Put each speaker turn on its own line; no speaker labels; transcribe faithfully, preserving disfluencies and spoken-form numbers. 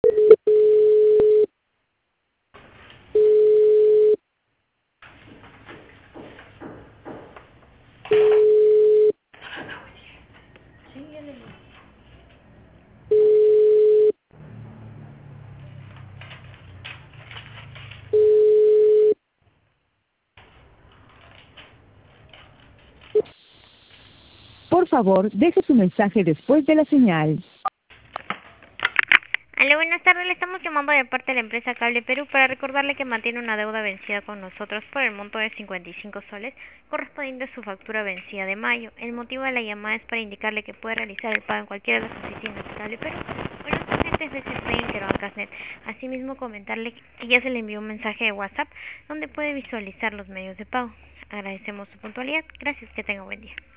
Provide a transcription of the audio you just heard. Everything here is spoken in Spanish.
Por favor, deje su mensaje después de la señal.
Aló, buenas tardes. Le estamos llamando de parte de la empresa Cable Perú para recordarle que mantiene una deuda vencida con nosotros por el monto de cincuenta y cinco soles correspondiente a su factura vencida de mayo. El motivo de la llamada es para indicarle que puede realizar el pago en cualquiera de las oficinas de Cable Perú o en los clientes B C C Interbancasnet. Asimismo, comentarle que ya se le envió un mensaje de WhatsApp donde puede visualizar los medios de pago. Agradecemos su puntualidad. Gracias, que tenga buen día.